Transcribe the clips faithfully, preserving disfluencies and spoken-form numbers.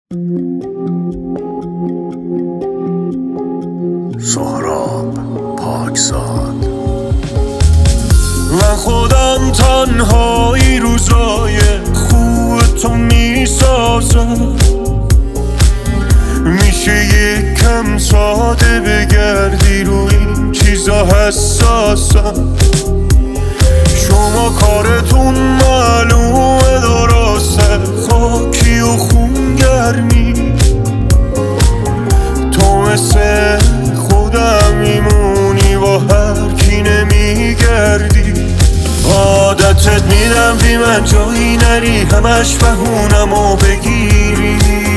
سهراب پاکزاد. من خودم تنهایی روزای خوب تو میسازم. میشه یکم ساده بگردی روی این چیزا حساسم. شما کارتون معلومه درسته، خاکی و خونگرمی. تو مثل خودم میمونی، با هر کی نمیگردی. عادتت میدم بی من جایی نری، همش بهونم و بگیری.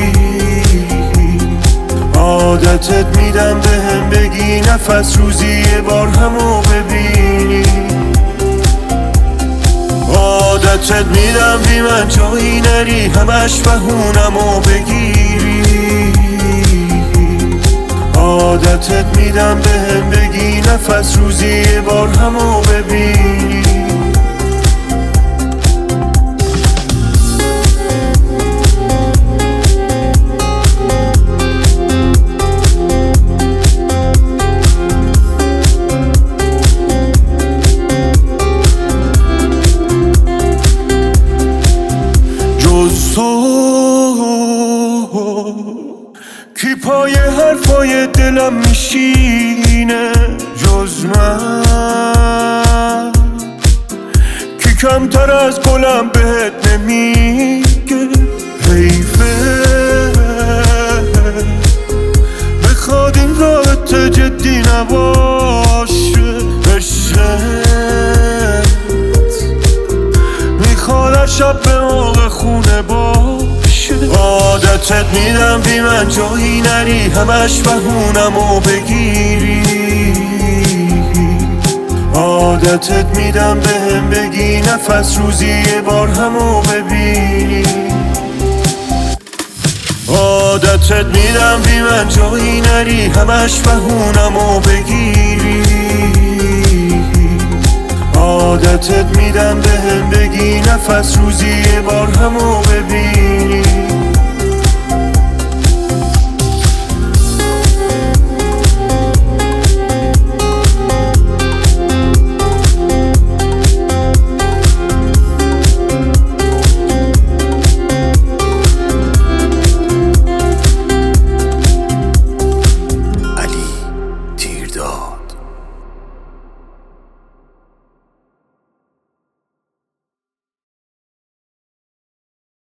عادتت میدم بهم بگی نفس روزی یه بار همو ببینی. عادتت میدم بی من جایی نری، همش بهونم و بگیری. عادتت میدم بهم بگی نفس روزی یه بار همو ببینی. جز تو کی پای حرفای دلم میشینه؟ جز من کی کمتر از گلم بهت نمیگه؟ حیفه بخواد این رابطه جدی نباشه. عشقت میخواد هر شب به موقع خونه باشه. عادتت میدم بی من جایی نری، همش بهونم و بگیری. عادتت میدم بهم بگی نفس روزی یه بار همو ببینی. عادتت میدم بی من جایی نری، همش بهونم و بگیری. عادتت میدم بهم بگی نفس روزی یه بار همو ببینی.